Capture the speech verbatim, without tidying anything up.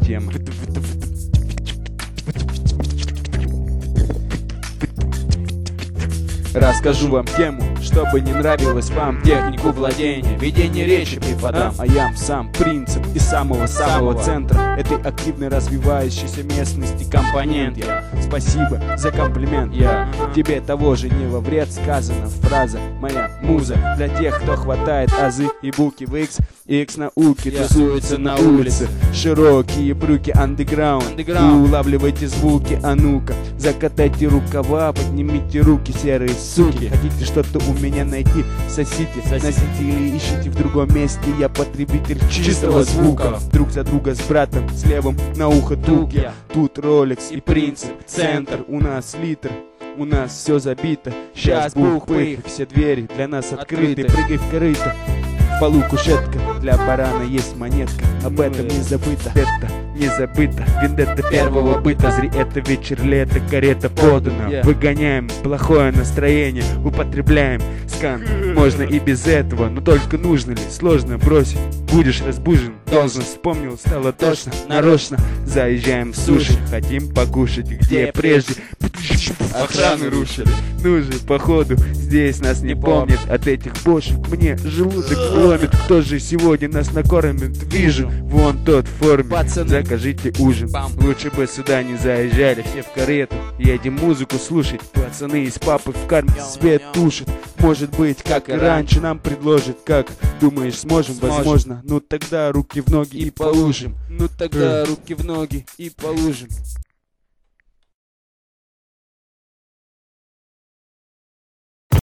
тема. Расскажу вам тему, чтобы не нравилось вам, технику владения, ведение речи преподам. А я сам принцип из самого-самого центра этой активной развивающейся местности компонент. Я спасибо за комплимент. Я тебе того же не во вред сказана фраза моя муза для тех, кто хватает азы и буки в X, X науки тусуются на улице. Широкие брюки андеграунд, улавливайте звуки, а ну-ка закатайте рукава, поднимите руки, серые суки. Хотите что-то у меня найти, сосите, носите или ищите в другом месте. Я потребитель чистого звука. Друг за друга с братом, с левым на ухо туки. Тут Rolex и принцип, центр, у нас литр. У нас все забито, сейчас бух-пых, все двери для нас открыты. Прыгай в корыто, в полу кушетка, для барана есть монетка. Об этом не забыто, это не забыто. Вендетта первого быта, зри это вечер, лето, карета подана. Выгоняем плохое настроение, употребляем скан. Можно и без этого, но только нужно ли? Сложно бросить, будешь разбужен. Должен, вспомнил, стало тошно, нарочно. Заезжаем в суши, хотим покушать, где прежде охраны рушили. Ну же, походу, здесь нас не помнят. От этих бошек мне желудок ломит. Кто же сегодня нас накормит? Вижу, вон тот в форме. Пацаны, закажите ужин. Лучше бы сюда не заезжали, все в карету. Едем музыку слушать. Пацаны из папы в карме свет тушат. Может быть, как и раньше нам предложат. Как думаешь, сможем? Возможно. Ну тогда руки в ноги и по лужам. Ну тогда руки в ноги и по лужам.